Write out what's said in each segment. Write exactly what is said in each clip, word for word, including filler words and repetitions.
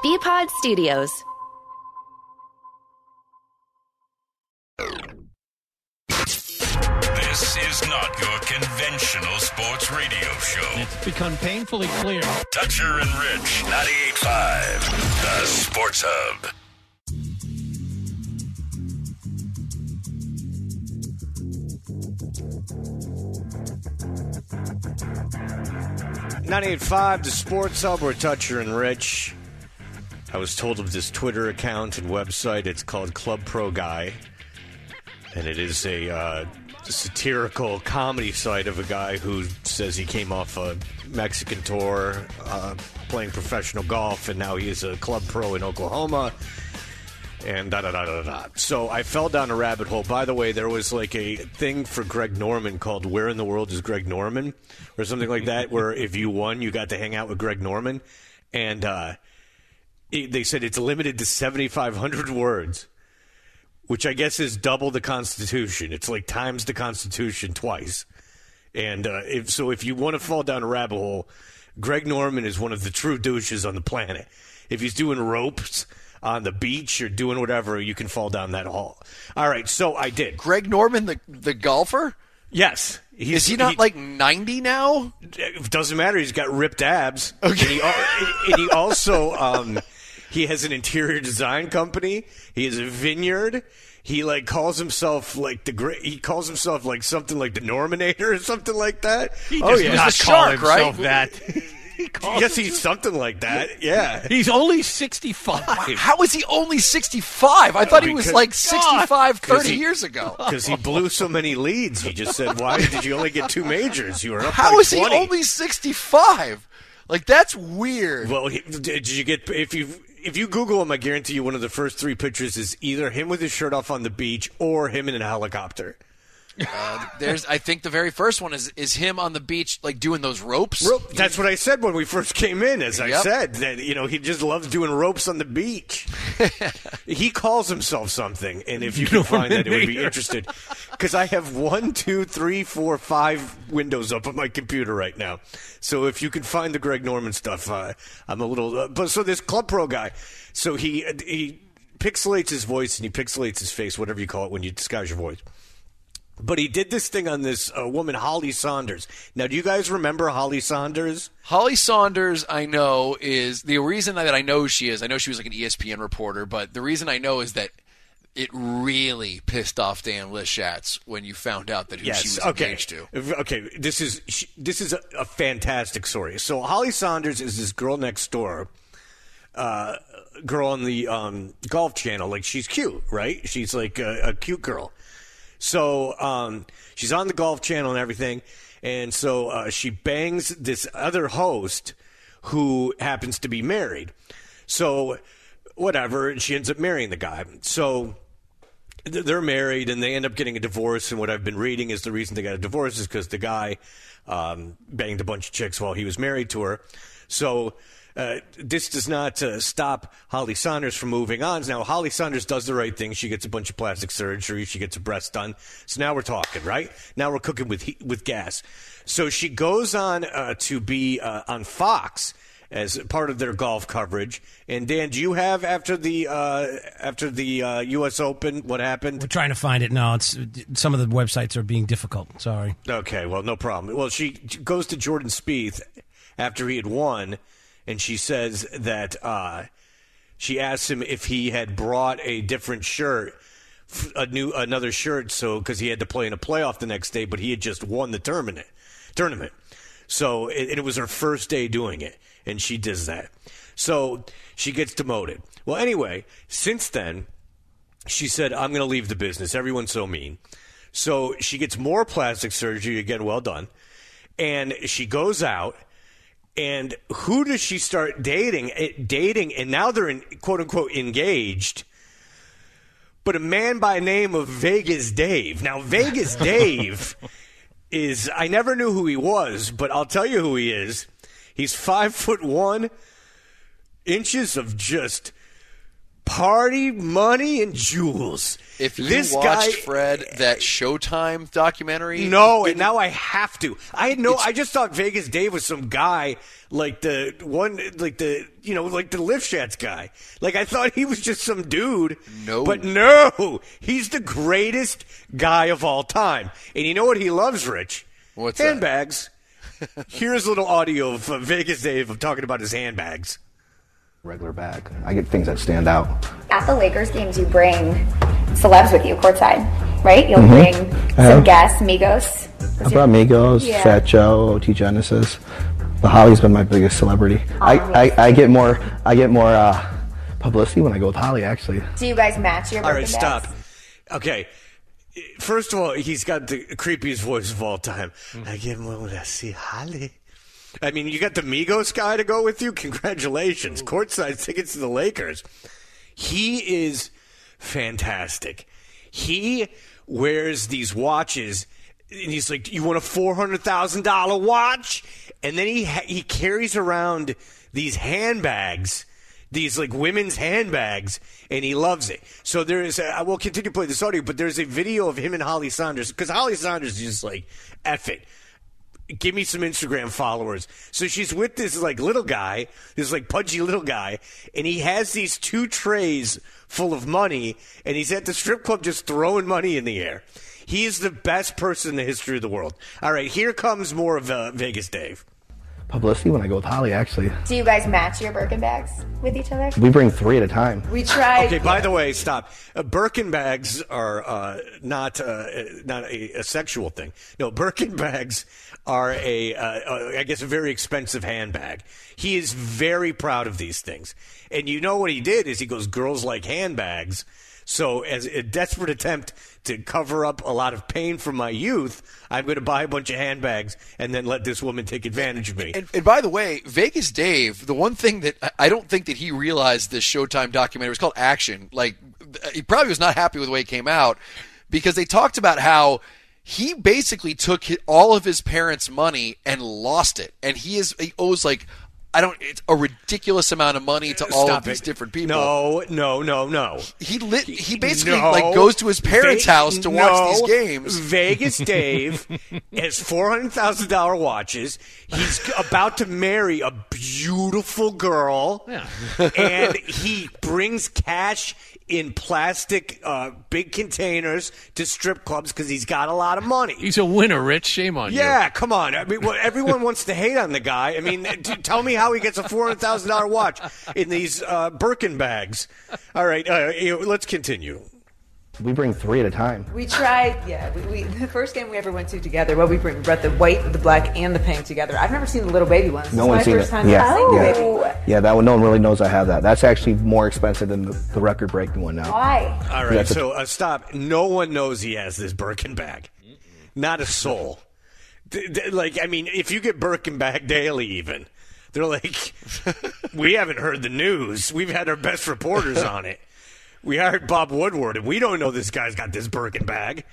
B-Pod Studios. This is not your conventional sports radio show. It's become painfully clear. Dutcher and Rich, ninety-eight point five, the Sports Hub. ninety-eight point five, the Sports Hub. We're Dutcher and Rich. I was told of this Twitter account and website. It's called Club Pro Guy. And it is a uh, satirical comedy site of a guy who says he came off a Mexican tour uh, playing professional golf, and now he is a club pro in Oklahoma, and da-da-da-da-da. So I fell down a rabbit hole. By the way, there was like a thing for Greg Norman called Where in the World is Greg Norman? Or something like that, where if you won, you got to hang out with Greg Norman. And uh, it, they said it's limited to seventy-five hundred words. Which I guess is double the Constitution. It's like times the Constitution twice. And uh, if so, if you want to fall down a rabbit hole, Greg Norman is one of the true douches on the planet. If he's doing ropes on the beach or doing whatever, you can fall down that hole. All right, so I did. Greg Norman, the the golfer? Yes. He's, is he not he, like ninety now? It doesn't matter. He's got ripped abs. Okay. And he, and he also... Um, He has an interior design company. He has a vineyard. He like calls himself like the great. He calls himself like something like the Norminator or something like that. He oh does yeah, not He's a call shark, himself right? that. He calls yes, he's something like that. Yeah, He's only sixty-five. How is he only sixty-five? I thought he was Because- like sixty-five thirty he- years ago. because he blew so many leads. He just said, "Why did you only get two majors? You were up How by is he twenty." only sixty-five? Like, that's weird. Well, he, did you get if you if you Google him? I guarantee you, one of the first three pictures is either him with his shirt off on the beach or him in a helicopter. Uh, there's, I think the very first one is is him on the beach, like doing those ropes. Rope, that's what I said when we first came in. As I Yep. said, that you know he just loves doing ropes on the beach. He calls himself something, and if you can find that, it would be interested. Because I have one, two, three, four, five windows up on my computer right now. So if you can find the Greg Norman stuff, uh, I'm a little. Uh, but so this Club Pro guy, so he he pixelates his voice and he pixelates his face, whatever you call it when you disguise your voice. But he did this thing on this uh, woman, Holly Saunders. Now, do you guys remember Holly Saunders? Holly Saunders, I know, is the reason that I know she is. I know she was like an E S P N reporter, but the reason I know is that it really pissed off Dan Lischatz when you found out that who Yes. she was okay. engaged to. Okay. This is she, this is a, a fantastic story. So Holly Saunders is this girl next door, uh, girl on the um, Golf Channel. Like she's cute, right? She's like a, a cute girl. So um, she's on the Golf Channel and everything, and so uh, she bangs this other host who happens to be married. So whatever, and she ends up marrying the guy. So th- they're married, and they end up getting a divorce. And what I've been reading is the reason they got a divorce is because the guy um, banged a bunch of chicks while he was married to her. So uh, this does not uh, stop Holly Saunders from moving on. Now, Holly Saunders does the right thing. She gets a bunch of plastic surgery. She gets her breast done. So now we're talking, right? Now we're cooking with heat, with gas. So she goes on uh, to be uh, on Fox as part of their golf coverage. And Dan, do you have after the uh, after the uh, U S Open what happened? We're trying to find it. No, it's some of the websites are being difficult. Sorry. Okay, well, no problem. Well, she goes to Jordan Spieth after he had won, and she says that uh, she asked him if he had brought a different shirt, a new another shirt, so because he had to play in a playoff the next day, but he had just won the tournament. Tournament, so it, it was her first day doing it, and she does that. So she gets demoted. Well, anyway, since then, she said, "I'm going to leave the business. Everyone's so mean." So she gets more plastic surgery. Again, well done. And she goes out. And who does she start dating? Dating, and now they're in, quote unquote engaged. But a man by the name of Vegas Dave. Now, Vegas Dave is, I never knew who he was, but I'll tell you who he is. He's five foot one, inches of just Party, money, and jewels. If you this watched, guy, Fred, that Showtime documentary... No, and now I have to. I had no. I just thought Vegas Dave was some guy like the one, like the you know, like the Lifshats guy. Like I thought he was just some dude. No, but no, he's the greatest guy of all time. And you know what he loves, Rich? What's handbags? Here's a little audio of uh, Vegas Dave of talking about his handbags. Regular bag. I get things that stand out. At the Lakers games, you bring celebs with you courtside, right? You'll Mm-hmm. bring some guests, Migos. I brought Migos, Yeah. Fat Joe, O T Genesis. But Holly's been my biggest celebrity. I, I, I get more I get more uh, publicity when I go with Holly, actually. Do you guys match your All Birkin right, stop. bags? Okay. First of all, he's got the creepiest voice of all time. I get more when I see Holly. I mean, you got the Migos guy to go with you? Congratulations. Courtside tickets to the Lakers. He is fantastic. He wears these watches, and he's like, you want a four hundred thousand dollars watch? And then he ha- he carries around these handbags, these like women's handbags, and he loves it. So there is, a, I will continue to play this audio, but there's a video of him and Holly Saunders, because Holly Saunders is just like, F it. Give me some Instagram followers. So she's with this like little guy, this like pudgy little guy, and he has these two trays full of money, and he's at the strip club just throwing money in the air. He is the best person in the history of the world. All right, here comes more of uh, Vegas Dave. Publicity when I go with Holly, actually. Do you guys match your Birkin bags with each other? We bring three at a time. We tried. Okay, by the way, stop. Uh, Birkin bags are uh, not uh, not a, a sexual thing. No, Birkin bags are a, uh, uh, I guess, a very expensive handbag. He is very proud of these things. And you know what he did is he goes, girls like handbags. So as a desperate attempt to cover up a lot of pain from my youth, I'm going to buy a bunch of handbags and then let this woman take advantage of me. And, and by the way, Vegas Dave, the one thing that I- I don't think that he realized this Showtime documentary was called Action. Like, he probably was not happy with the way it came out because they talked about how he basically took hi- all of his parents' money and lost it, and he is he owes like I don't it's a ridiculous amount of money to all Stop of these it. different people. No, no, no, no. He lit, he basically No. like goes to his parents' Ve- house to no. watch these games. Vegas Dave has four hundred thousand dollars watches. He's about to marry a beautiful girl, Yeah. and he brings cash in plastic uh, big containers to strip clubs because he's got a lot of money. He's a winner, Rich. Shame on you. Yeah, come on. I mean, well, everyone wants to hate on the guy. I mean, t- tell me how he gets a four hundred thousand dollars watch in these uh, Birkin bags. All right, uh, you know, let's continue. We bring three at a time. We tried, yeah. We, we the first game we ever went to together. What we bring, we brought the white, the black, and the pink together. I've never seen the little baby ones. No This one's is seen my first it. time Yeah. seeing the Yeah. baby. Yeah, that one, no one really knows I have that. That's actually more expensive than the, the record-breaking one now. Why? All right, That's a- so uh, stop. No one knows he has this Birkin bag. Not a soul. D- d- like, I mean, if you get Birkin bag daily, even they're like, we haven't heard the news. We've had our best reporters on it. We hired Bob Woodward, and we don't know this guy's got this Birkin bag.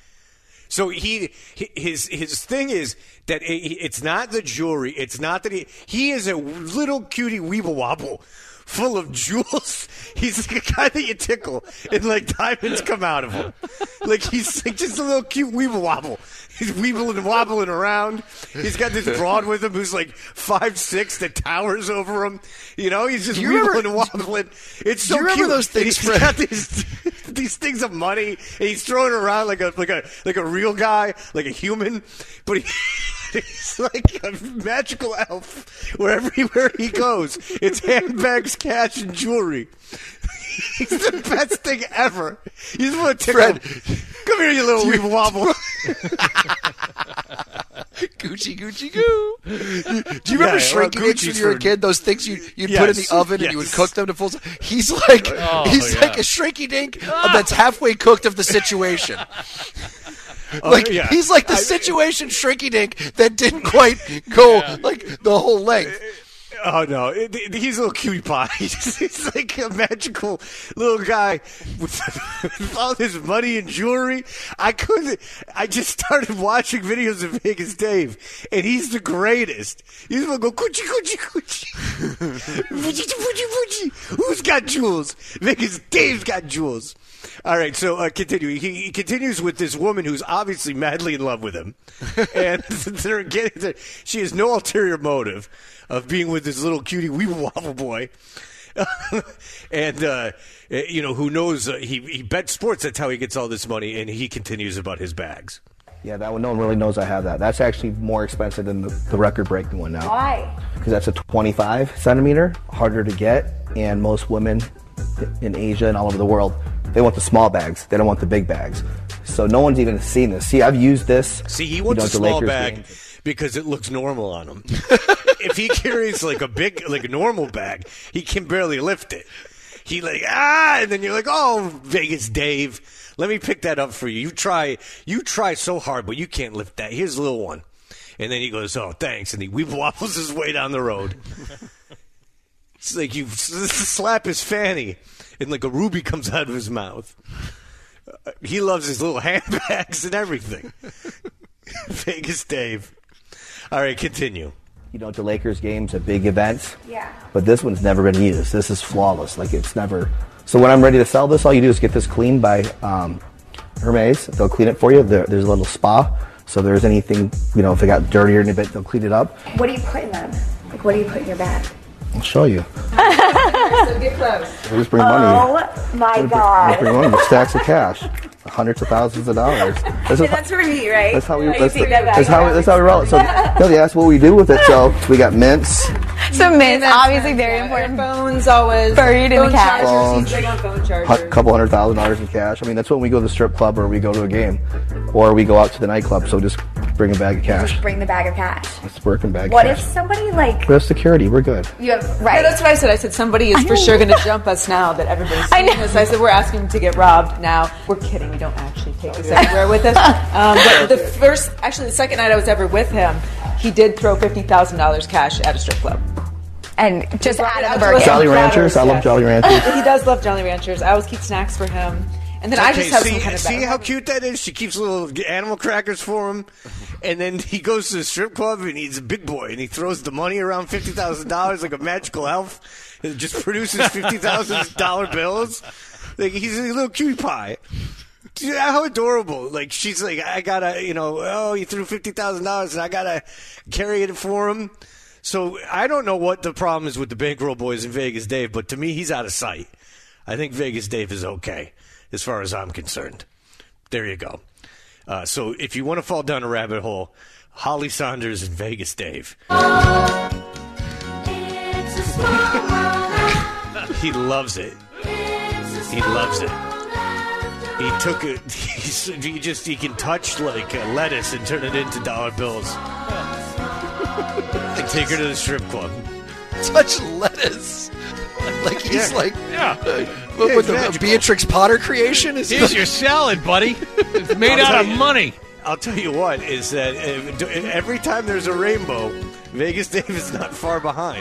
So he, his his thing is that it's not the jewelry. It's not that he he is a little cutie weeble wobble, full of jewels. He's like a guy that you tickle, and like diamonds come out of him. Like he's like just a little cute weeble wobble. He's weebling and wobbling around. He's got this broad with him who's like five six that towers over him. You know, he's just Do you weebling remember- and wobbling. It's so do you remember cute. those things, And he's Fred? got these these things of money, and he's throwing it around like a like a like a real guy, like a human. But he, he's like a magical elf. Where everywhere he goes, it's handbags, cash, and jewelry. He's the best thing ever. You just want to tickle Fred, him. Come here, you little weeble wobble. Gucci, Gucci, goo. Do you remember Yeah, shrinking well, eggs when Gucci's you were a for- kid? Those things you you'd put in the Yes, oven and you would yes. cook them to full. He's like Oh, he's yeah. like a shrinky dink that's halfway cooked of the situation. Like Oh, yeah. he's like the I- situation shrinky dink that didn't quite go like the whole length. Oh no, it, it, he's a little cutie pie. He's, he's like a magical little guy with, with all his money and jewelry. I couldn't. I just started watching videos of Vegas Dave, and he's the greatest. He's gonna go coochie coochie coochie, Fuji, fuji, fuji. Who's got jewels? Vegas Dave's got jewels. All right, so uh, continue. He, he continues with this woman who's obviously madly in love with him, and they're getting there. She has no ulterior motive of being with this little cutie weeble wobble boy, and uh, you know who knows? Uh, he he bets sports. That's how he gets all this money, and he continues about his bags. Yeah, that one, no one really knows I have that. That's actually more expensive than the, the record-breaking one now. Why? Because that's a twenty-five centimeter, harder to get, and most women in Asia and all over the world, they want the small bags. They don't want the big bags. So no one's even seen this. See, I've used this. See, he wants you know, a small Lakers bag games. because it looks normal on him. If he carries like a big, like a normal bag, he can barely lift it. He like, ah, and then you're like, oh, Vegas Dave, let me pick that up for you. You try, you try so hard, but you can't lift that. Here's a little one. And then he goes, oh, thanks. And he waffles his way down the road. It's like you slap his fanny, and like a ruby comes out of his mouth. Uh, he loves his little handbags and everything. Vegas Dave. All right, continue. You know, the Lakers games are big events. Yeah. But this one's never been used. This is flawless. Like, it's never. So when I'm ready to sell this, all you do is get this cleaned by um, Hermes. They'll clean it for you. There, there's a little spa. So if there's anything, you know, if it got dirtier in a bit, they'll clean it up. What do you put in them? Like, what do you put in your bag? I'll show you. So get close. We just bring money. Oh my We God. bring money, stacks of cash, hundreds of thousands of dollars. This is, That's for me, right? that's how we. Oh, you That's, take that back. that's how we. That's how we roll it. So, no, they asked what we do with it. So we got mints. So mints, obviously very Yeah, important. Phones always Buried in phone the cash. chargers. He's big on phone A chargers. couple hundred thousand dollars in cash. I mean, that's when we go to the strip club or we go to a game, or we go out to the nightclub. So just bring a bag of cash. Bring the bag of cash. It's a working bag. What of if cash. somebody like We have security. We're good. you have Yeah, right? that's what I said. I said somebody is for sure going to jump us now that everybody's I seeing know. this. I said we're asking to get robbed now. We're kidding. We don't actually take this everywhere with us. Um, but the first, actually, the second night I was ever with him, he did throw fifty thousand dollars cash at a strip club. and just Brought out it of out the to us Birkin. on Jolly Ranchers. platters, I love yes. Jolly Ranchers. He does love Jolly Ranchers. I always keep snacks for him. And then I Okay, just have see, some kind of see bag. how cute that is? She keeps little animal crackers for him, and then he goes to the strip club, and he's a big boy, and he throws the money around fifty thousand dollars like a magical elf, and just produces fifty thousand dollar bills. Like, he's a little cutie pie. Dude, how adorable. Like, she's like, I gotta, you know, oh, he threw fifty thousand dollars, and I gotta carry it for him. So I don't know what the problem is with the bankroll boys in Vegas Dave, but to me, he's out of sight. I think Vegas Dave is okay, as far as I'm concerned. There you go. Uh, so if you want to fall down a rabbit hole, Holly Saunders and Vegas Dave. He loves it. He loves it. He took it. He's, he just he can touch like a lettuce and turn it into dollar bills. And take her to the strip club. Touch lettuce. Like he's Yeah. like Yeah. uh, what, Yeah, what the magical. Beatrix Potter creation is. Here's your salad, buddy. It's made I'll out tell of you. money. I'll tell you what is that if, every time there's a rainbow, Vegas Dave is not far behind.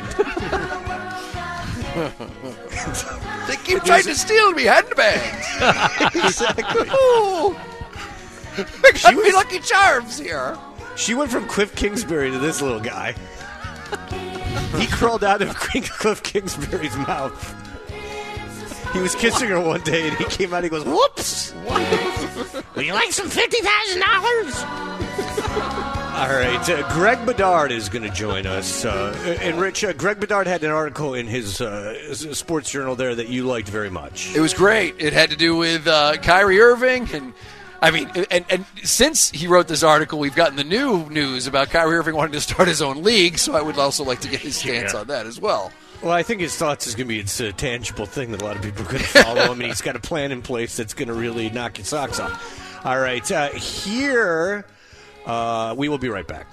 They keep trying to steal me handbags. Exactly. Oh, I got me was- Lucky Charms here. She went from Cliff Kingsbury to this little guy. He crawled out of Cliff Kingsbury's mouth. He was kissing her one day, and he came out. He goes, "Whoops! Would you like some fifty thousand dollars?" All right, uh, Greg Bedard is going to join us. Uh, and Rich, uh, Greg Bedard had an article in his uh, sports journal there that you liked very much. It was great. It had to do with uh, Kyrie Irving, and I mean, and, and since he wrote this article, we've gotten the new news about Kyrie Irving wanting to start his own league. So I would also like to get his stance Yeah. on that as well. Well, I think his thoughts is going to be it's a tangible thing that a lot of people are going to follow him, and he's got a plan in place that's going to really knock your socks off. All right, uh, here uh, we will be right back.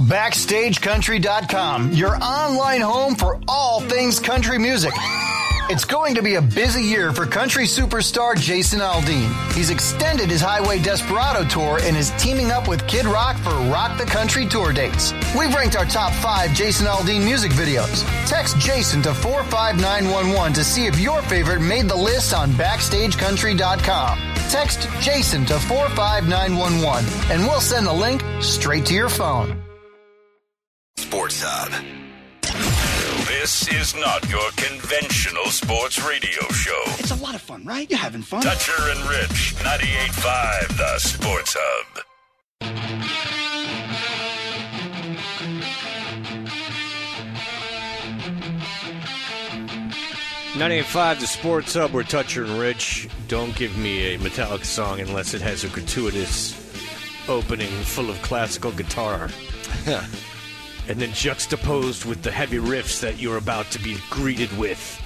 Backstage Country dot com, your online home for all things country music. It's going to be a busy year for country superstar Jason Aldean. He's extended his Highway Desperado tour and is teaming up with Kid Rock for Rock the Country tour dates. We've ranked our top five Jason Aldean music videos. Text Jason to four five nine one one to see if your favorite made the list on backstage country dot com. Text Jason to four five nine one one and we'll send the link straight to your phone. Sports Hub. This is not your conventional sports radio show. It's a lot of fun, right? You're having fun. Dutcher and Rich, ninety-eight point five, the Sports Hub. ninety-eight point five, the Sports Hub, where Dutcher and Rich. Don't give me a Metallica song unless it has a gratuitous opening full of classical guitar. And then juxtaposed with the heavy riffs that you're about to be greeted with.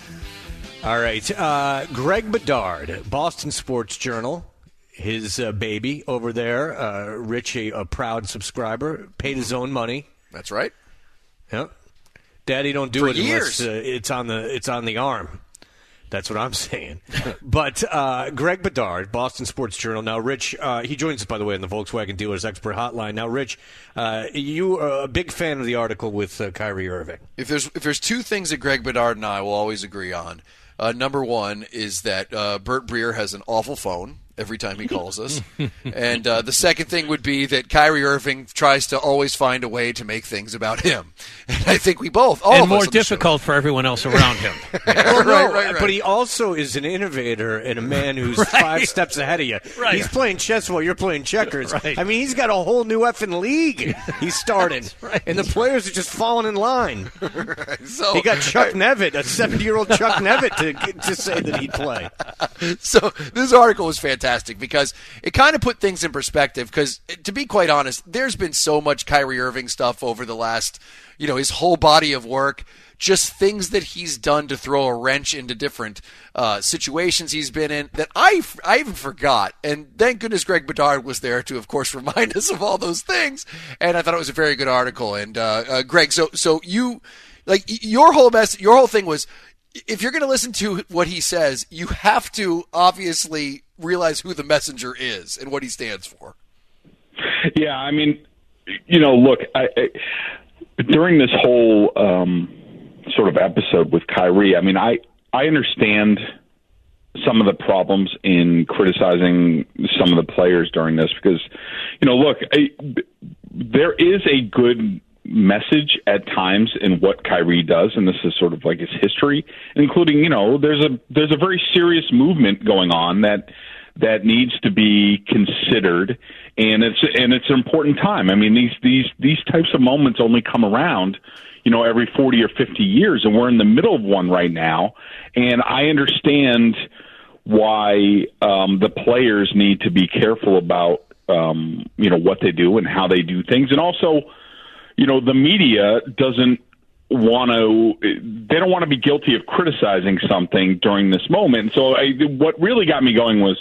All right. Uh, Greg Bedard, Boston Sports Journal, his uh, baby over there. Uh, Rich, a, a proud subscriber, paid his own money. That's right. Yep. Daddy don't do For it years. unless uh, it's on the it's on the arm. That's what I'm saying. But uh, Greg Bedard, Boston Sports Journal. Now, Rich, uh, he joins us, by the way, on the Volkswagen Dealers Expert Hotline. Now, Rich, uh, you are a big fan of the article with uh, Kyrie Irving. If there's if there's two things that Greg Bedard and I will always agree on, uh, number one is that uh, Bert Breer has an awful phone every time he calls us. And uh, the second thing would be that Kyrie Irving tries to always find a way to make things about him. And I think we both, all and of more us on the difficult for everyone else around him. Well, no, Right, right, right. But he also is an innovator and a man who's Right. five steps ahead of you. Right. He's playing chess while you're playing checkers. Right. I mean, he's got a whole new effing league he started. right. And the players are just falling in line. So, He got Chuck Nevitt, a seventy-year-old Chuck Nevitt, to to say that he'd play. So this article was fantastic because it kind of put things in perspective because, to be quite honest, there's been so much Kyrie Irving stuff over the last, you know, his whole body of work, just things that he's done to throw a wrench into different uh, situations he's been in that I, I even forgot. And thank goodness Greg Bedard was there to, of course, remind us of all those things. And I thought it was a very good article. And uh, uh, Greg, so so you, like, your whole mess, your whole thing was, if you're going to listen to what he says, you have to obviously realize who the messenger is and what he stands for. Yeah, I mean, you know, look, I, I, during this whole um, sort of episode with Kyrie, I mean, I, I understand some of the problems in criticizing some of the players during this because, you know, look, I, there is a good message at times in what Kyrie does, and this is sort of like his history, including, you know, there's a there's a very serious movement going on that that needs to be considered, and it's and it's an important time. I mean, these these these types of moments only come around, you know, every forty or fifty years, and we're in the middle of one right now, and I understand why um, the players need to be careful about um, you know, what they do and how they do things, and also, you know, the media doesn't want to, they don't want to be guilty of criticizing something during this moment. So I, what really got me going was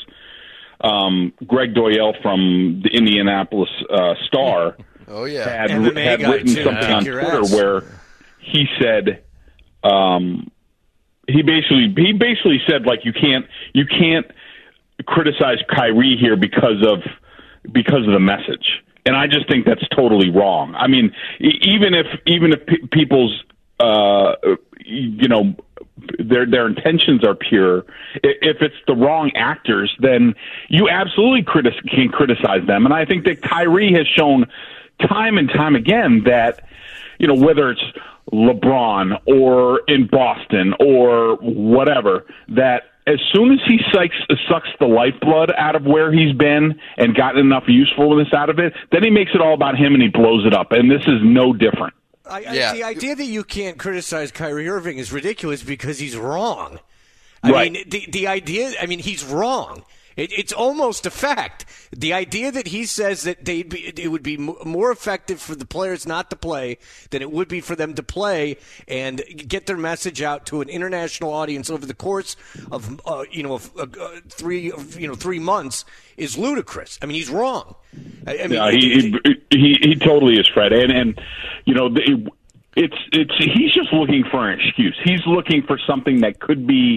um, Greg Doyel from the Indianapolis uh, Star Oh, yeah. had, M M A had guy, written too. something Kick on your Twitter ass. where he said, um, he basically, he basically said, like, you can't, you can't criticize Kyrie here because of, because of the message. And I just think that's totally wrong. I mean, e- even if even if pe- people's uh, you know their their intentions are pure, i- if it's the wrong actors, then you absolutely criti- can criticize them. And I think that Kyrie has shown time and time again that, you know, whether it's LeBron or in Boston or whatever, that as soon as he sucks, sucks the lifeblood out of where he's been and gotten enough usefulness out of it, then he makes it all about him and he blows it up. And this is no different. I, I, Yeah. The idea that you can't criticize Kyrie Irving is ridiculous because he's wrong. I Right. mean, the the idea. I mean, he's wrong. It, it's almost a fact. The idea that he says that they'd be, it would be m- more effective for the players not to play than it would be for them to play and get their message out to an international audience over the course of uh, you know uh, uh, three you know three months is ludicrous. I mean, he's wrong. I, I mean, Yeah, it- he, it- he he he totally is, Fred. And and you know, the, it's it's he's just looking for an excuse. He's looking for something that could be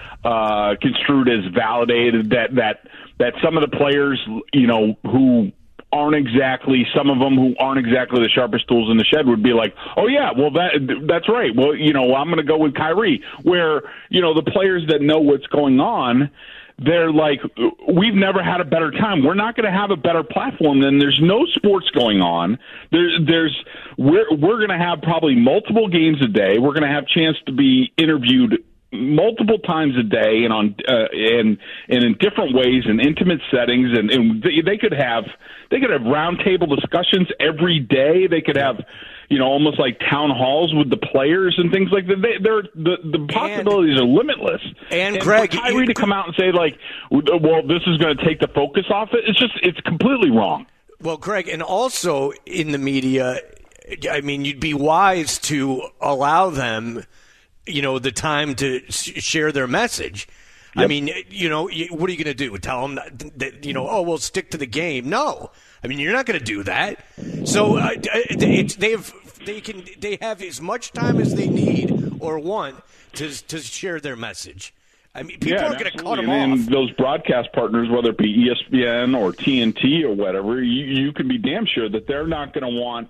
uh, construed as validated. That that that some of the players, you know, who aren't exactly some of them who aren't exactly the sharpest tools in the shed would be like, oh yeah, well that that's right. Well, you know, I'm going to go with Kyrie. Where you know the players that know what's going on, they're like, we've never had a better time. We're not going to have a better platform. Then there's no sports going on. There's there's we're we're going to have probably multiple games a day. We're going to have chance to be interviewed multiple times a day and on uh, and and in different ways in intimate settings, and, and they, they could have they could have roundtable discussions every day. They could have, you know, almost like town halls with the players and things like that. They, they're the the possibilities and, are limitless. And, and Greg, for Kyrie you, to come out and say like, well, this is going to take the focus off it. It's just it's completely wrong. Well, Greg, and also in the media, I mean, you'd be wise to allow them, you know, the time to share their message. Yep. I mean, you know, what are you going to do? Tell them that, that, you know, oh, we'll stick to the game. No. I mean, you're not going to do that. So uh, it's, they have they can they have as much time as they need or want to to share their message. I mean, people yeah, aren't going to cut them and off. Those broadcast partners, whether it be E S P N or T N T or whatever, you, you can be damn sure that they're not going to want,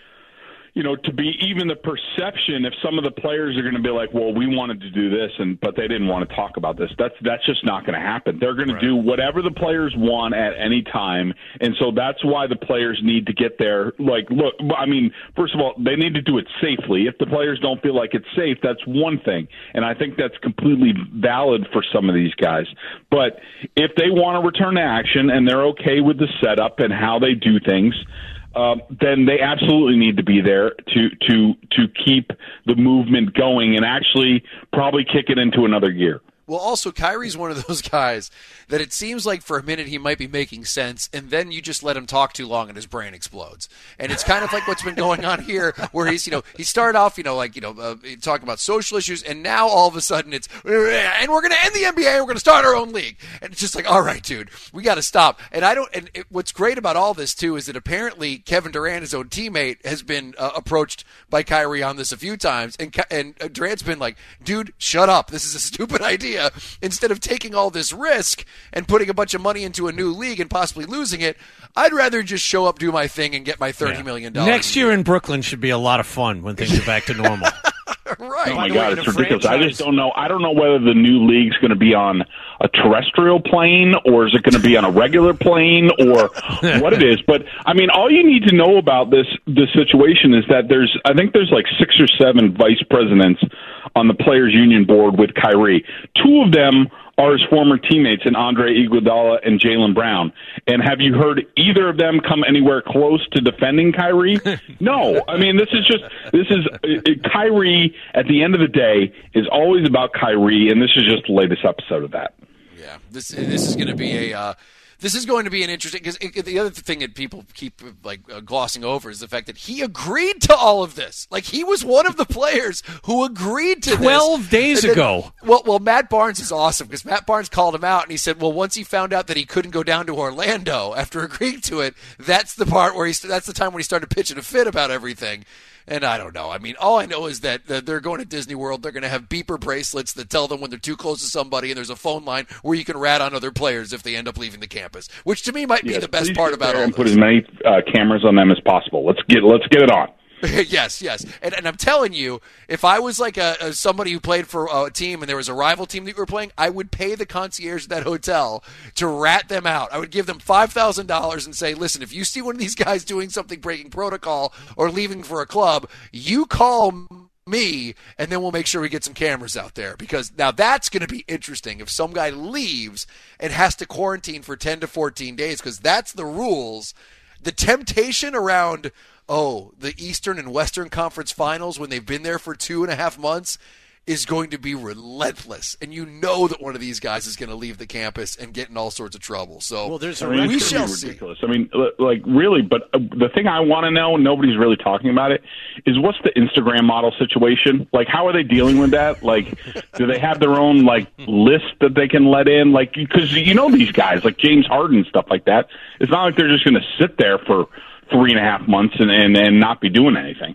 you know, to be even the perception if some of the players are going to be like, well, we wanted to do this, and but they didn't want to talk about this. That's that's just not going to happen. They're going right. to do whatever the players want at any time, and so that's why the players need to get there. Like, look, I mean, first of all, they need to do it safely. If the players don't feel like it's safe, that's one thing, and I think that's completely valid for some of these guys. But if they want to return to action and they're okay with the setup and how they do things, Uh, then they absolutely need to be there to to to keep the movement going and actually probably kick it into another gear. Well, also, Kyrie's one of those guys that it seems like for a minute he might be making sense, and then you just let him talk too long and his brain explodes. And it's kind of like what's been going on here, where he's, you know, he started off, you know, like, you know, uh, talking about social issues, and now all of a sudden it's, and we're going to end the N B A, and we're going to start our own league. And it's just like, all right, dude, we got to stop. And I don't, and it, what's great about all this, too, is that apparently Kevin Durant, his own teammate, has been uh, approached by Kyrie on this a few times, and, and uh, Durant's been like, dude, shut up. This is a stupid idea. Instead of taking all this risk and putting a bunch of money into a new league and possibly losing it, I'd rather just show up, do my thing, and get my thirty yeah. million dollars. Next year in Brooklyn should be a lot of fun when things are back to normal. Right. Oh my God, it's ridiculous. I just don't know. I don't know whether the new league's going to be on a terrestrial plane or is it going to be on a regular plane or what it is. But I mean, all you need to know about this this situation is that there's, I think there's like six or seven vice presidents on the Players Union board with Kyrie. Two of them are his former teammates in Andre Iguodala and Jaylen Brown. And have you heard either of them come anywhere close to defending Kyrie? No. I mean, this is just, this is, it, Kyrie, at the end of the day, is always about Kyrie, and this is just the latest episode of that. Yeah, this, this is going to be a... Uh, This is going to be an interesting, because the other thing that people keep like uh, glossing over is the fact that he agreed to all of this. Like, he was one of the players who agreed to Twelve this. days then, ago. Well, well, Matt Barnes is awesome because Matt Barnes called him out and he said, well, once he found out that he couldn't go down to Orlando after agreeing to it, that's the part where he, that's the time when he started pitching a fit about everything. And I don't know. I mean, all I know is that they're going to Disney World. They're going to have beeper bracelets that tell them when they're too close to somebody, and there's a phone line where you can rat on other players if they end up leaving the campus, which to me might be yes, the best part about it. And put as many uh, cameras on them as possible. Let's get let's get it on. yes, yes. And, and I'm telling you, if I was like a, a somebody who played for a team and there was a rival team that you were playing, I would pay the concierge at that hotel to rat them out. I would give them five thousand dollars and say, listen, if you see one of these guys doing something breaking protocol or leaving for a club, you call me, and then we'll make sure we get some cameras out there. Because now that's going to be interesting if some guy leaves and has to quarantine for ten to fourteen days, because that's the rules. The temptation around, oh, the Eastern and Western Conference Finals when they've been there for two and a half months is going to be relentless. And you know that one of these guys is going to leave the campus and get in all sorts of trouble. So well, there's a I mean, we it's shall ridiculous. see. I mean, like, really, but the thing I want to know, nobody's really talking about it, is what's the Instagram model situation? Like, how are they dealing with that? Like, do they have their own, like, list that they can let in? Like, because you know these guys, like James Harden and stuff like that. It's not like they're just going to sit there for three and a half months and, and, and not be doing anything.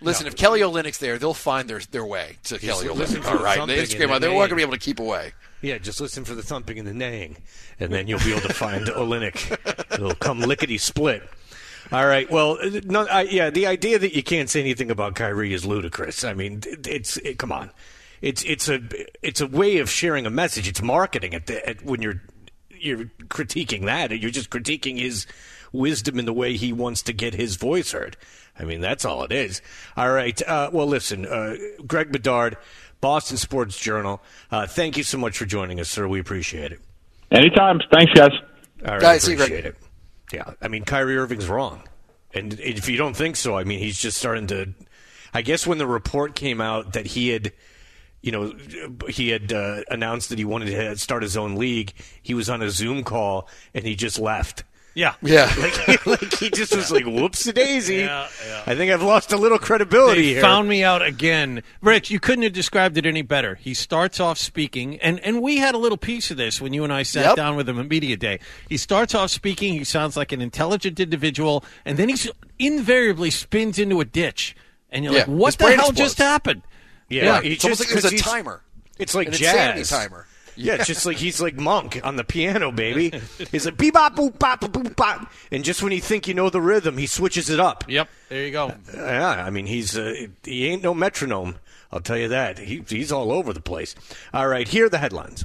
Listen, No. if Kelly Olynyk's there, they'll find their their way to Just Kelly listen Olynyk. for All the right, the thumping and Instagram, the they're not neighing. going to be able to keep away. Yeah, just listen for the thumping and the neighing, and then you'll be able to find Olynyk. It'll come lickety split. All right. Well, no, I, yeah, the idea that you can't say anything about Kyrie is ludicrous. I mean, it, it's it, come on, it's it's a it's a way of sharing a message. It's marketing at the at, when you're you're critiquing that. You're just critiquing his wisdom in the way he wants to get his voice heard. I mean, that's all it is. All right. Uh, well, listen, uh, Greg Bedard, Boston Sports Journal. Uh, thank you so much for joining us, sir. We appreciate it. Anytime. Thanks, guys. All right, Guys, see you, appreciate Greg. it. Yeah, I mean, Kyrie Irving's wrong. And if you don't think so, I mean, he's just starting to – I guess when the report came out that he had – you know, he had uh, announced that he wanted to start his own league, he was on a Zoom call, and he just left. Yeah. Yeah. Like, like he just was like, whoops-a-daisy. Yeah, yeah. I think I've lost a little credibility They here. found me out again. Rich, you couldn't have described it any better. He starts off speaking, and, and we had a little piece of this when you and I sat Yep. down with him at Media Day. He starts off speaking, he sounds like an intelligent individual, and then he invariably spins into a ditch. And you're Yeah, like, what his the brain hell explodes. just happened? Yeah, Yeah, he it's almost just- like it was a 'cause he's- timer. It's like An jazz. insanity timer. Yeah, it's just like he's like Monk on the piano, baby. He's like bebop boop bop boop boop bop, and just when you think you know the rhythm, he switches it up. Yep, there you go. Yeah, I mean he's uh, he ain't no metronome. I'll tell you that. He, he's all over the place. All right, here are the headlines.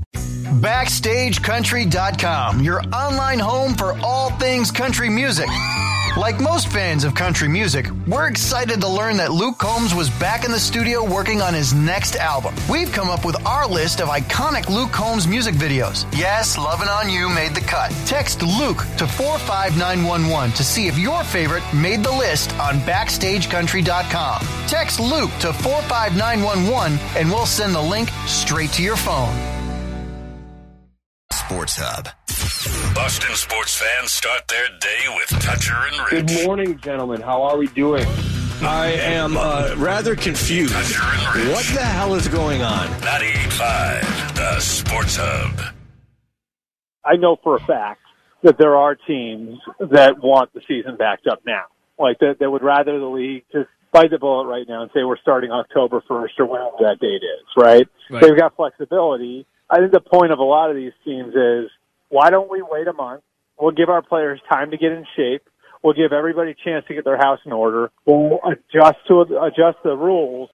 Backstage Country dot com, your online home for all things country music. Like most fans of country music, we're excited to learn that Luke Combs was back in the studio working on his next album. We've come up with our list of iconic Luke Combs music videos. Yes, Lovin' On You made the cut. Text Luke to four five nine one one to see if your favorite made the list on Backstage Country dot com. Text Luke to four five nine one one and we'll send the link straight to your phone. Sports Hub. Boston sports fans start their day with Toucher and Rich. Good morning, gentlemen. How are we doing? I am uh, rather confused. What the hell is going on? ninety-eight point five, the Sports Hub. I know for a fact that there are teams that want the season backed up now. Like, that they would rather the league just bite the bullet right now and say we're starting October first or whatever that date is, right? Right. They've got flexibility. I think the point of a lot of these teams is, why don't we wait a month? We'll give our players time to get in shape. We'll give everybody a chance to get their house in order. We'll adjust to adjust the rules.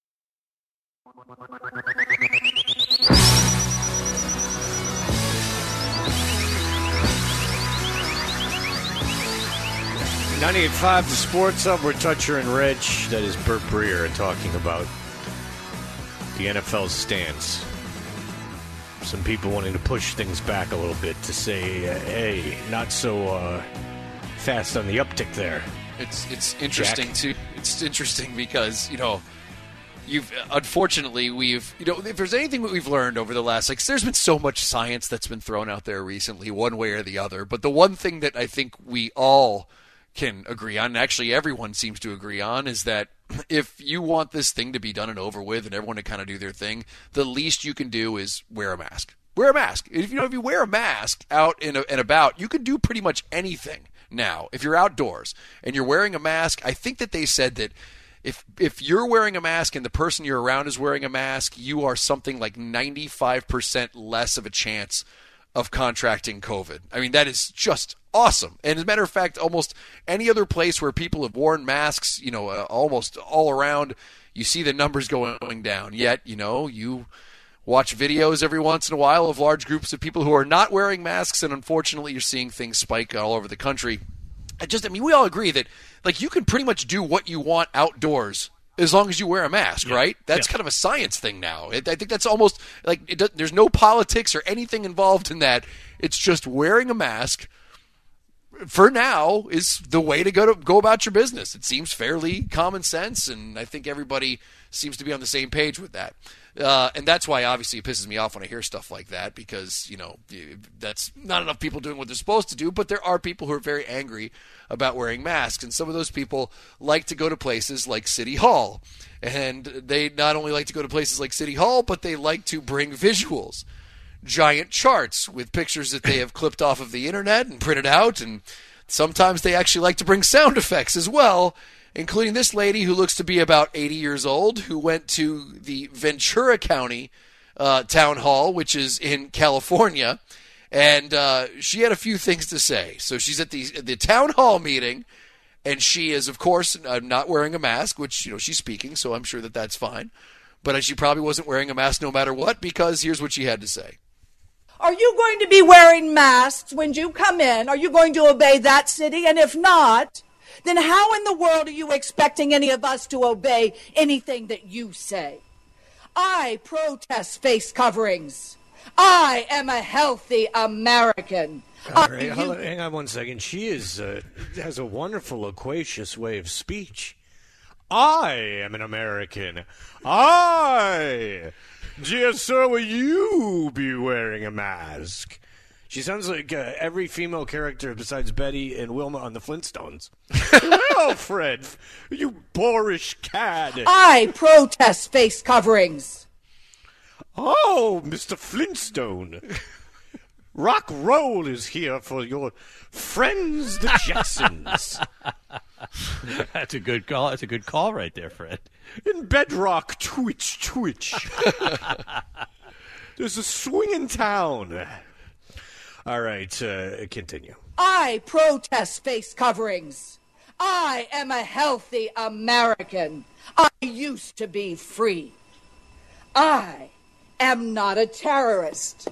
ninety-eight point five, the Sports Hub. We're Toucher and Rich. That is Bert Breer talking about the N F L's stance. Some people wanting to push things back a little bit to say, uh, hey, not so uh, fast on the uptick there. It's it's interesting Jack. too. It's interesting because you know, you've unfortunately we've you know if there's anything that we've learned over the last like there's been so much science that's been thrown out there recently, one way or the other. But the one thing that I think we all can agree on, and actually everyone seems to agree on, is that if you want this thing to be done and over with, and everyone to kind of do their thing, the least you can do is wear a mask. Wear a mask. If you know if you wear a mask out and, and about, you can do pretty much anything now. If you're outdoors and you're wearing a mask, I think that they said that if if you're wearing a mask and the person you're around is wearing a mask, you are something like ninety-five percent less of a chance of contracting COVID. I mean, that is just awesome. And as a matter of fact, almost any other place where people have worn masks, you know, uh, almost all around, you see the numbers going down. Yet, you know, you watch videos every once in a while of large groups of people who are not wearing masks, and unfortunately you're seeing things spike all over the country. I just, I mean, we all agree that, like, you can pretty much do what you want outdoors as long as you wear a mask, Yeah. right? That's Yeah. kind of a science thing now. It, I think that's almost, like, it does, there's no politics or anything involved in that. It's just wearing a mask, for now, is the way to go to go about your business. It seems fairly common sense, and I think everybody seems to be on the same page with that. Uh, and that's why, obviously, it pisses me off when I hear stuff like that, because, you know, that's not enough people doing what they're supposed to do, but there are people who are very angry about wearing masks, and some of those people like to go to places like City Hall. And they not only like to go to places like City Hall, but they like to bring visuals. Giant charts with pictures that they have clipped off of the internet and printed out, and sometimes they actually like to bring sound effects as well. including this lady who looks to be about eighty years old, who went to the Ventura County uh, Town Hall, which is in California, and uh, she had a few things to say. So she's at the, the Town Hall meeting, and she is, of course, uh, not wearing a mask, which, you know, she's speaking, so I'm sure that that's fine. But she probably wasn't wearing a mask no matter what, because here's what she had to say. Are you going to be wearing masks when you come in? Are you going to obey that city? And if not, then how in the world are you expecting any of us to obey anything that you say? I protest face coverings. I am a healthy American. All right, hold on, hang on one second. She is uh, has a wonderful, loquacious way of speech. I am an American. I, dear sir, will you be wearing a mask? She sounds like uh, every female character besides Betty and Wilma on the Flintstones. Well, Fred, you boorish cad. I protest face coverings. Oh, Mister Flintstone. Rock Roll is here for your friends, the Jetsons. That's a good call. That's a good call right there, Fred. In Bedrock, twitch, twitch. There's a swinging town. All right, uh, continue. I protest face coverings. I am a healthy American. I used to be free. I am not a terrorist.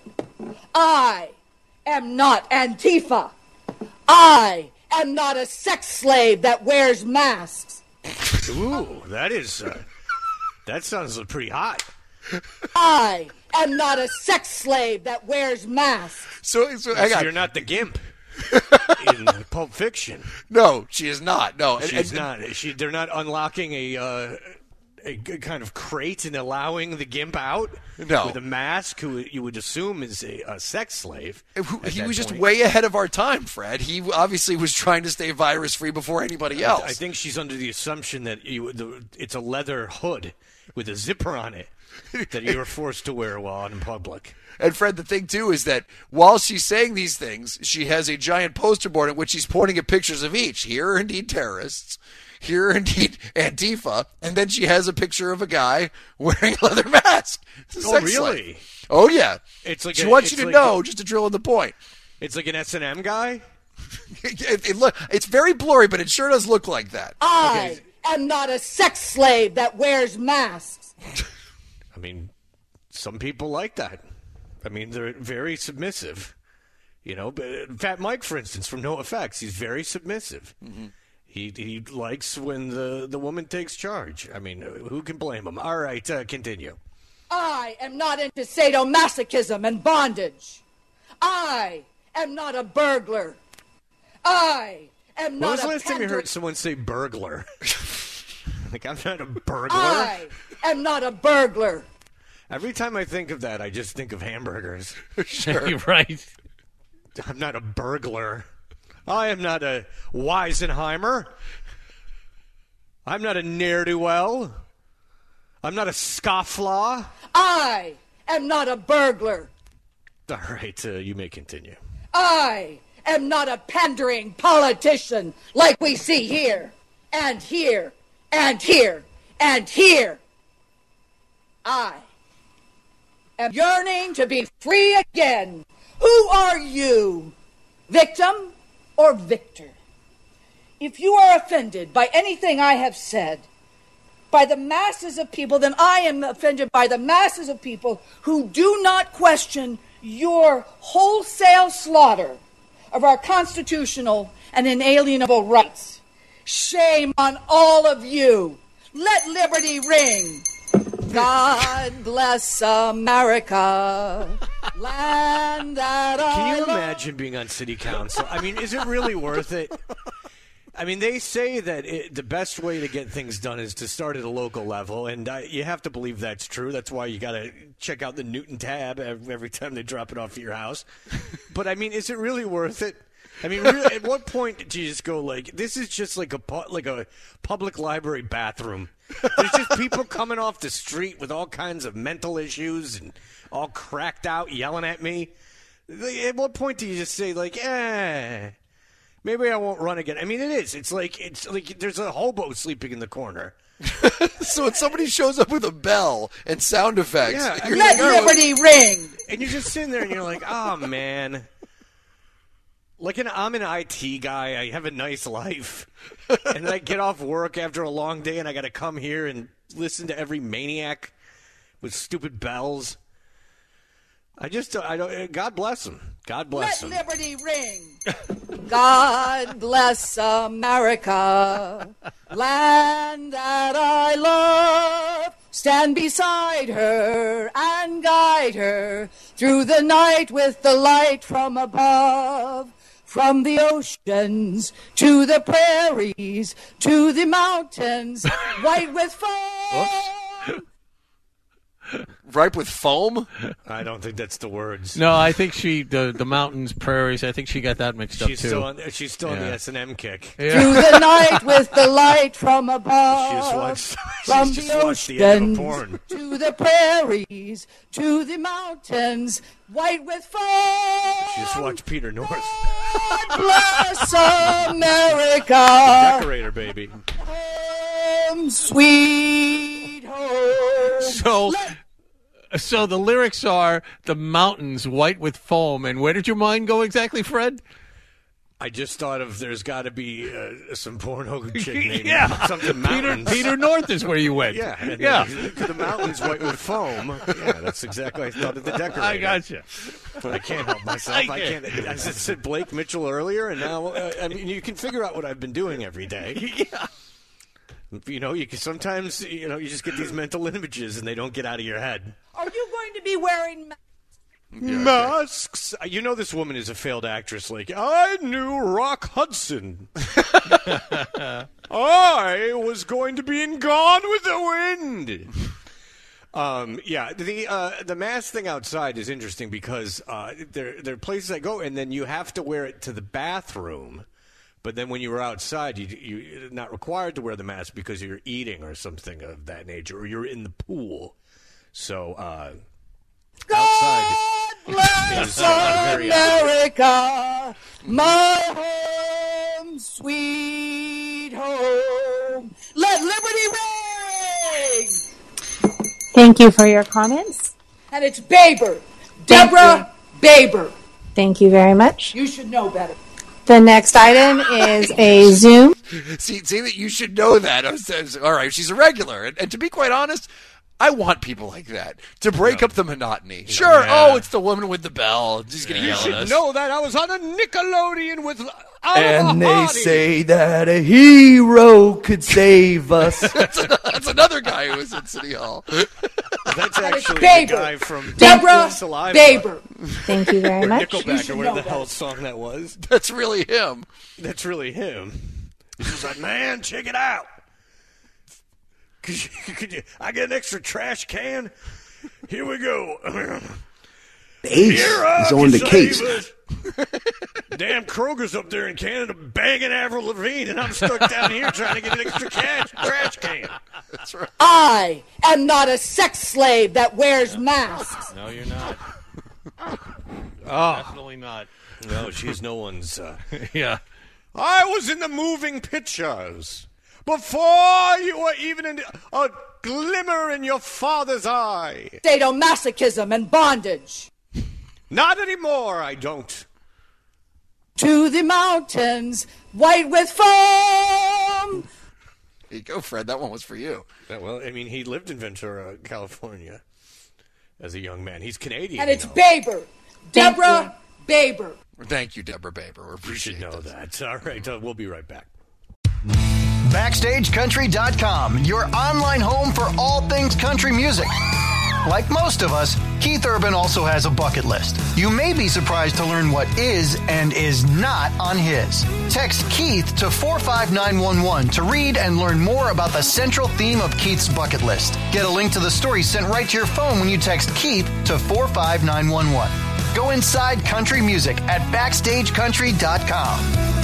I am not Antifa. I am not a sex slave that wears masks. Ooh, that is, uh, that sounds pretty hot. I am not a sex slave that wears masks. So, so, so you're not the Gimp in Pulp Fiction. No, she is not. No, she's and, and, not. She, they're not unlocking a uh, a kind of crate and allowing the Gimp out. No, with a mask, who you would assume is a, a sex slave. He was just way ahead of our time, Fred. He obviously was trying to stay virus free before anybody else. I, I think she's under the assumption that you, the, it's a leather hood with a zipper on it that you're forced to wear while in public. And Fred, the thing too is that while she's saying these things, she has a giant poster board in which she's pointing at pictures of each. Here are indeed terrorists. Here are indeed Antifa. And then she has a picture of a guy wearing a leather mask. Oh, really? Slave. Oh, yeah. It's like she a, wants you to like know, a, just to drill in the point. It's like an S and M guy? it, it look, it's very blurry, but it sure does look like that. I okay. am not a sex slave that wears masks. I mean, some people like that. I mean, they're very submissive. You know, Fat Mike, for instance, from NoFX, he's very submissive. Mm-hmm. He he likes when the, the woman takes charge. I mean, who can blame him? All right, uh, continue. I am not into sadomasochism and bondage. I am not a burglar. I am not a When was the last pender- time you heard someone say burglar? Like, I'm not a burglar. I am not a burglar. Every time I think of that, I just think of hamburgers. Sure. You're right. I'm not a burglar. I am not a Weisenheimer. I'm not a ne'er-do-well. I'm not a scofflaw. I am not a burglar. All right, uh, you may continue. I am not a pandering politician like we see here, and here, and here, and here. I am yearning to be free again. Who are you, victim or victor? If you are offended by anything I have said, by the masses of people, then I am offended by the masses of people who do not question your wholesale slaughter of our constitutional and inalienable rights. Shame on all of you. Let liberty ring. God bless America, land that I Can you love. imagine being on city council? I mean, is it really worth it? I mean, they say that it, the best way to get things done is to start at a local level, and I, you have to believe that's true. That's why you got to check out the Newton tab every time they drop it off at your house. But, I mean, is it really worth it? I mean, really, at what point do you just go like, this is just like a like a public library bathroom? There's just people coming off the street with all kinds of mental issues and all cracked out, yelling at me. At what point do you just say like, eh? Maybe I won't run again. I mean, it is. It's like it's like there's a hobo sleeping in the corner. So when somebody shows up with a bell and sound effects, Yeah, I you're mean, like, Let liberty ring. And you're just sitting there and you're like, oh, man. Like, an, I'm an I T guy. I have a nice life. And then I get off work after a long day and I got to come here and listen to every maniac with stupid bells. I just, I don't, God bless them. God bless Let them. liberty ring. God bless America, land that I love. Stand beside her and guide her through the night with the light from above. From the oceans to the prairies to the mountains, white with foam. Ripe with foam? I don't think that's the words. No, I think she the the mountains, prairies. I think she got that mixed She's up too. still on, she's still on Yeah. the S and M kick. Yeah. Through the night with the light from above. She just watched, From she's the just watched the end of a oceans porn. to the prairies to the mountains, white with foam. She just watched Peter North. God bless America. Decorator, baby. Home, sweet home. So, so the lyrics are the mountains white with foam. And where did your mind go exactly, Fred? I just thought of there's got to be uh, some porno chick named Yeah. something Peter, mountains. Peter North is where you went. Yeah, and yeah. The, the mountains white with foam. Yeah, that's exactly. I thought of the decorator. I got you. But I can't help myself. I I can't. I just said Blake Mitchell earlier, and now uh, I mean you can figure out what I've been doing every day. Yeah. You know, you can sometimes you know you just get these mental images and they don't get out of your head. Are you going to be wearing masks? Masks. You know this woman is a failed actress. Like, I knew Rock Hudson. I was going to be in Gone with the Wind. Um, yeah, the uh, the mask thing outside is interesting because uh, there there are places I go and then you have to wear it to the bathroom. But then when you were outside, you, you're not required to wear the mask because you're eating or something of that nature, or you're in the pool. So uh, outside Bless is uh, very out. America, my home, sweet home. Let liberty ring. Thank you for your comments. And it's Baber, Deborah Baber. Thank you very much. You should know better. The next item is a Zoom. See, see that you should know that. I was, I was- all right, she's a regular, and, and to be quite honest, I want people like that to break up the monotony. Sure, Yeah. oh, it's the woman with the bell. She's gonna You yell should at us. know that I was on a Nickelodeon with And they Al-Mahadi. say that a hero could save us. that's, an, that's another guy who was in City Hall. That's And it's actually the Baber. guy from Deborah Saliva. Baber. Thank you very Or much. Nickelback, should or whatever know the hell that. song that was. That's really him. That's really him. He's just like, man, check it out. Could you, could you, I get an extra trash can? Here we go. The ace Here I is on the can case. save us. Damn Kroger's up there in Canada banging Avril Lavigne, and I'm stuck down here trying to get an extra cash, trash can. That's right. I am not a sex slave that wears masks. No, you're not. Oh, Definitely not. no, she's no one's. Uh, Yeah. I was in the moving pictures before you were even in a glimmer in your father's eye. Sadomasochism and bondage. Not anymore, I don't. To the mountains, white with foam. There you go, Fred. That one was for you. Yeah, well, I mean, he lived in Ventura, California as a young man. He's Canadian. And it's you know. Baber, Deborah Baber. Thank you, Deborah Baber. We You appreciate should know this. that. All right, uh, we'll be right back. Backstage Country dot com, your online home for all things country music. Like most of us, Keith Urban also has a bucket list. You may be surprised to learn what is and is not on his. Text Keith to four five nine one one to read and learn more about the central theme of Keith's bucket list. Get a link to the story sent right to your phone when you text Keith to four five nine one one. Go inside country music at Backstage Country dot com.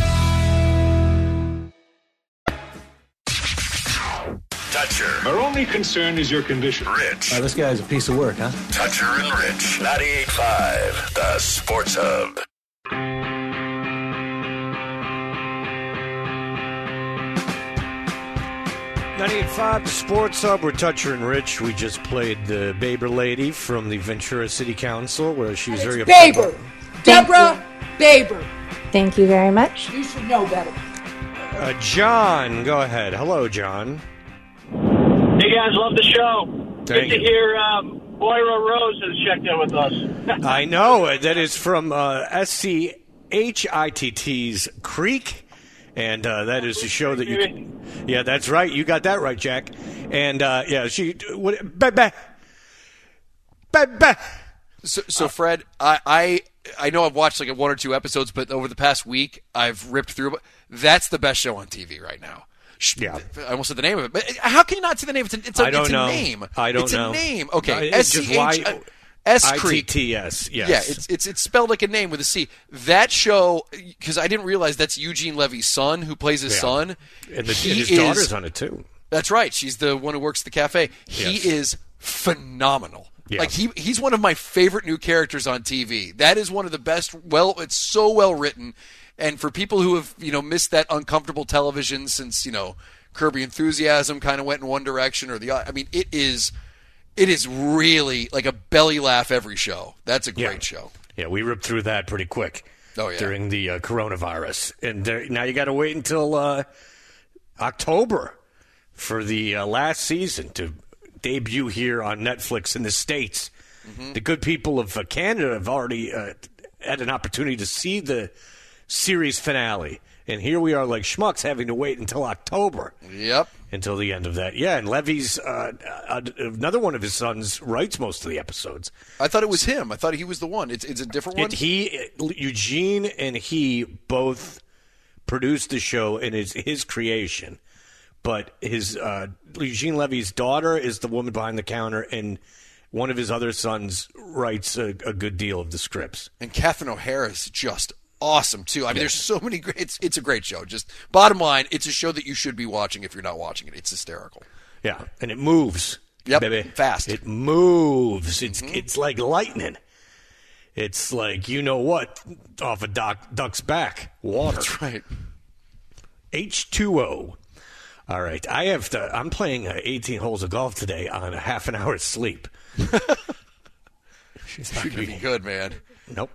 Toucher. Our only concern is your condition. Rich. this guy's a piece of work, huh? Toucher and Rich. ninety-eight point five, the Sports Hub. ninety-eight point five, the Sports Hub. We're Toucher and Rich. We just played the Baber lady from the Ventura City Council, where she was very upset. Baber. Deborah Baber. Thank you very much. You should know better. Uh, John, go ahead. Hello, John. Hey, guys, love the show. Thank Good to you. hear um, Moira Rose has checked in with us. I know. That is from uh, S C H I T T's Creek. And uh, that is a show that you can. Yeah, that's right. You got that right, Jack. And uh, yeah, she. What, ba, ba, ba, ba. So, so Fred, I, I I know I've watched like one or two episodes, but over the past week, I've ripped through. But that's the best show on T V right now. Yeah, I almost said the name of it, but how can you not see the name? It's a, it's a, I don't it's a know. name. I don't it's know. It's a name. Okay, Uh, S just C why- H S I T Creek. T S, yes. Yeah, it's it's it's spelled like a name with a C. That show, because I didn't realize that's Eugene Levy's son who plays his Yeah. son. And, the, He and his is- daughter's on it too. That's right. She's the one who works at the cafe. He Yes. is phenomenal. Yeah. Like he he's one of my favorite new characters on T V. That is one of the best. Well, it's so well written, and for people who have you know missed that uncomfortable television since you know Curb Your Enthusiasm kind of went in one direction or the other. I mean, it is it is really like a belly laugh every show. That's a great Yeah. show. Yeah, we ripped through that pretty quick. Oh, yeah. During the uh, coronavirus, and there, now you got to wait until uh, October for the uh, last season to debut here on Netflix in the States. Mm-hmm. The good people of uh, Canada have already uh, had an opportunity to see the series finale, and here we are like schmucks having to wait until October. Yep. Until the end of that. Yeah, and Levy's, uh, uh, another one of his sons writes most of the episodes. I thought it was him. I thought he was the one. It's it's a different one. It, he, Eugene, and he both produced the show, and it's his creation. But his uh, Eugene Levy's daughter is the woman behind the counter, and one of his other sons writes a, a good deal of the scripts. And Catherine O'Hara is just awesome too. I mean, there's so many great. It's it's a great show. Just bottom line, it's a show that you should be watching if you're not watching it. It's hysterical. Yeah, and it moves. Yep, baby. fast. It moves. It's Mm-hmm. it's like lightning. It's like you know what off a duck, duck's back. Water. That's right. H two O. All right, I have to. I'm playing uh, eighteen holes of golf today on a half an hour's sleep. It's not going to be good, man. Nope.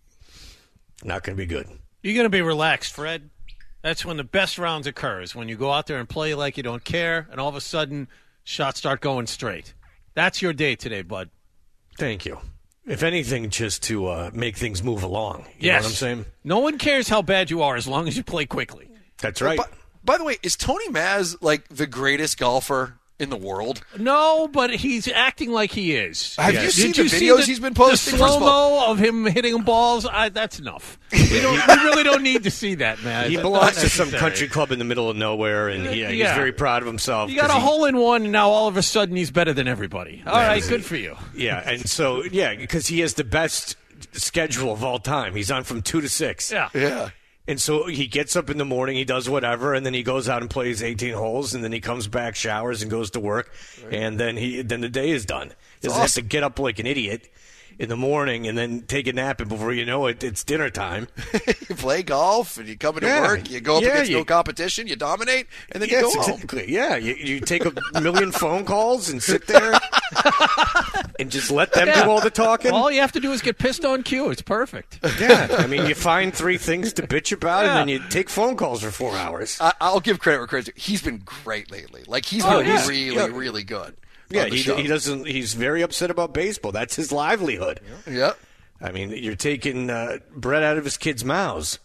Not going to be good. You're going to be relaxed, Fred. That's when the best rounds occurs, when you go out there and play like you don't care, and all of a sudden, shots start going straight. That's your day today, bud. Thank you. If anything, just to uh, make things move along. You Yes. know what I'm saying? No one cares how bad you are as long as you play quickly. That's right. By, by the way, is Tony Maz like the greatest golfer in the world? No, but he's acting like he is. Have Yes. you seen Did the you see videos the, he's been posting? The First of all- slow-mo of him hitting balls, I, that's enough. We, don't, we really don't need to see that, man. He That's belongs not to some necessary. country club in the middle of nowhere, and he, uh, he's Yeah. very proud of himself. You got a 'cause he- hole in one, and now all of a sudden he's better than everybody. All right, good for you. Yeah, and so, yeah, because he has the best schedule of all time. He's on from two to six. Yeah. Yeah. And so he gets up in the morning, he does whatever, and then he goes out and plays eighteen holes, and then he comes back, showers, and goes to work, and then he then the day is done. He doesn't have to get up like an idiot in the morning and then take a nap, and before you know it, it's dinner time. You play golf, and you come into Yeah. work, you go up Yeah, against you- no competition, you dominate, and then Yes, you go home. exactly. Yeah, you, you take a million phone calls and sit there and just let them Yeah. do all the talking. All you have to do is get pissed on cue. It's perfect. Yeah, I mean, you find three things to bitch about, Yeah. and then you take phone calls for four hours. I, I'll give credit where credit's due. He's been great lately. Like he's Oh, been yeah. really, Yeah. really good. Yeah, on the he, show. he doesn't. He's very upset about baseball. That's his livelihood. Yeah. I mean, you're taking uh, bread out of his kids' mouths.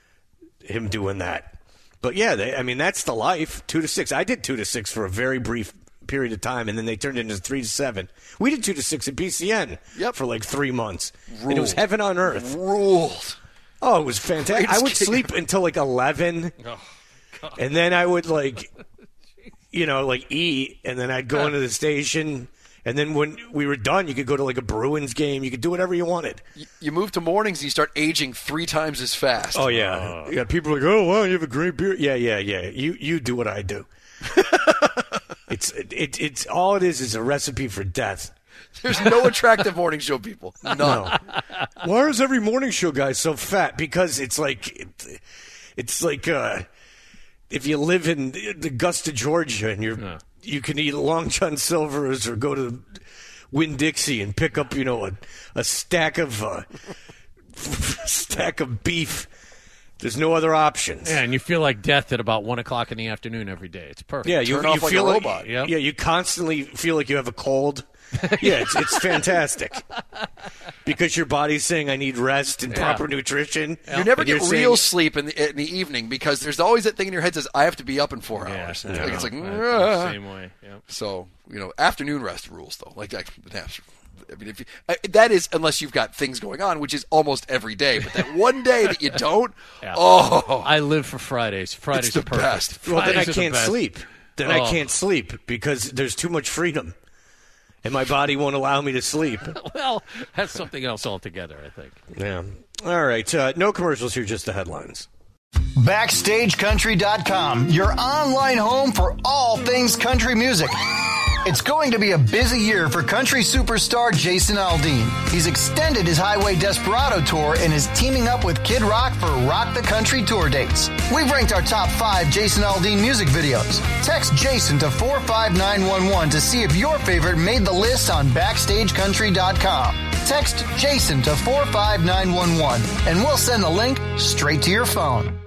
Him doing that, but yeah, they, I mean, that's the life. Two to six. I did two to six for a very brief period of time, and then they turned it into three to seven. We did two to six at B C N Yep. for like three months, and it was Ruled. heaven on earth. Ruled. Oh, it was fantastic. I would Greatest game sleep until like eleven, and then I would like, you know, like eat, and then I'd go into the station. And then when we were done, you could go to like a Bruins game. You could do whatever you wanted. You, you move to mornings and you start aging three times as fast. Oh yeah, yeah. People are like, oh wow, you have a great beard. Yeah, yeah, yeah. You you do what I do. it's it, it's all it is is a recipe for death. There's no attractive morning show people. None. No. Why is every morning show guy so fat? Because it's like it, it's like uh, if you live in Augusta, Georgia, and you're Yeah. you can eat Long John Silver's or go to Winn-Dixie and pick up, you know, a, a stack of uh, stack of beef. There's no other options. Yeah, and you feel like death at about one o'clock in the afternoon every day. It's perfect. Yeah, you, Turn you off like feel a like robot. Yep. yeah, you constantly feel like you have a cold. Yeah, it's, it's fantastic because your body's saying I need rest and Yeah. proper nutrition. You never And get you're real saying- sleep in the in the evening because there's always that thing in your head that says I have to be up in four Yeah, hours. I Like, it's like know. "Ugh." Same way. Yep. So you know, afternoon rest rules though. Like that. I mean, if you, uh, that is unless you've got things going on, which is almost every day. But that one day that you don't, Yeah. oh, I live for Fridays. Fridays it's the are perfect. best. Well, then I Fridays are the can't best. sleep. Then I Oh. can't sleep because there's too much freedom, and my body won't allow me to sleep. Well, that's something else altogether, I think. Yeah. All right. Uh, no commercials here, just the headlines. Backstage Country dot com, your online home for all things country music. It's going to be a busy year for country superstar Jason Aldean. He's extended his Highway Desperado tour and is teaming up with Kid Rock for Rock the Country tour dates. We've ranked our top five Jason Aldean music videos. Text Jason to four five nine one one to see if your favorite made the list on Backstage Country dot com. Text Jason to four five nine one one and we'll send the link straight to your phone.